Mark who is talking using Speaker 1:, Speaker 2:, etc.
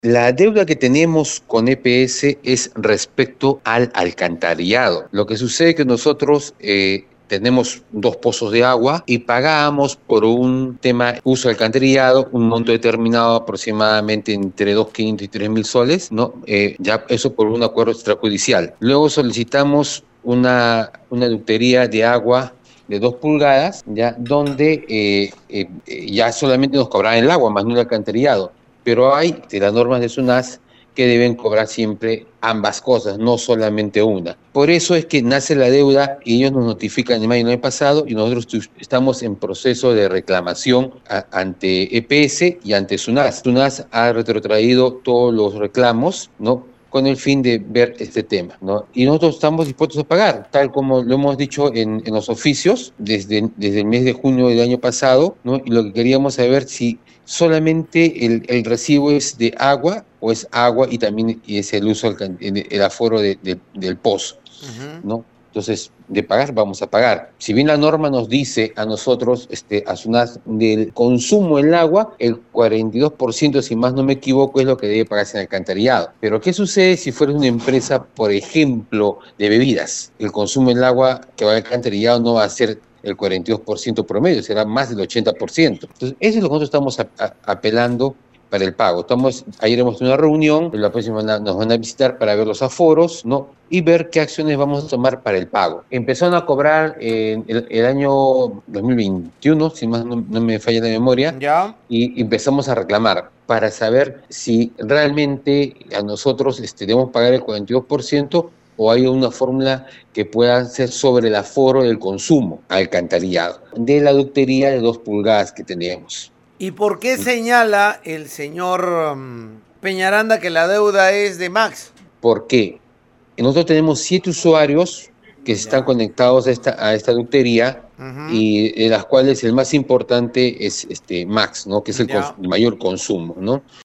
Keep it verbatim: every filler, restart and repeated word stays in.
Speaker 1: La deuda que tenemos con E P S es respecto al alcantarillado. Lo que sucede es que nosotros eh, tenemos dos pozos de agua y pagamos por un tema uso de alcantarillado un monto determinado aproximadamente entre dos mil quinientos y tres mil soles, ¿no? Eh, ya eso por un acuerdo extrajudicial. Luego solicitamos una, una ductería de agua de dos pulgadas, ya donde eh, eh, ya solamente nos cobrarán el agua, más no el alcantarillado. Pero hay de las normas de SUNAS que deben cobrar siempre ambas cosas, no solamente una. Por eso es que nace la deuda y ellos nos notifican en mayo del año pasado y nosotros estamos en proceso de reclamación a, ante E P S y ante SUNAS. SUNAS ha retrotraído todos los reclamos, ¿no?, con el fin de ver este tema, ¿no? Y nosotros estamos dispuestos a pagar, tal como lo hemos dicho en, en los oficios desde, desde el mes de junio del año pasado, ¿no? Y lo que queríamos saber si solamente el, el recibo es de agua o es agua y también es el uso, el, el aforo de, de, del pozo, uh-huh. ¿no? Entonces, de pagar, vamos a pagar. Si bien la norma nos dice a nosotros, este, a SUNAS, del consumo del agua, el cuarenta y dos por ciento, si más no me equivoco, es lo que debe pagarse en alcantarillado. Pero, ¿qué sucede si fuera una empresa, por ejemplo, de bebidas? El consumo del agua que va al alcantarillado no va a ser el cuarenta y dos por ciento promedio, será más del ochenta por ciento. Entonces, eso es lo que nosotros estamos a, a, apelando para el pago. Estamos, ayer hemos tenido una reunión, la próxima semana nos van a visitar para ver los aforos, ¿no?, y ver qué acciones vamos a tomar para el pago. Empezaron a cobrar eh, el, el año dos mil veintiuno, si más no, no me falla la memoria,
Speaker 2: ¿ya?,
Speaker 1: y empezamos a reclamar para saber si realmente a nosotros este, debemos pagar el cuarenta y dos por ciento o hay una fórmula que pueda ser sobre el aforo del consumo alcantarillado de la ductería de dos pulgadas que tenemos.
Speaker 2: ¿Y por qué señala el señor um, Peñaranda que la deuda es de Max?
Speaker 1: ¿Por qué? Nosotros tenemos siete usuarios que están ya conectados a esta, a esta ductería, uh-huh. y de las cuales el más importante es este Max, ¿no?, que es el, cons- el mayor consumo, ¿no?